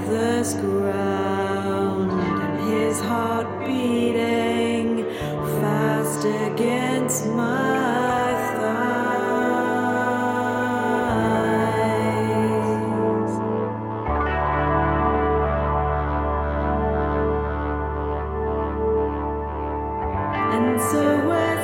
this ground, and his heart beating fast against my thighs. And so when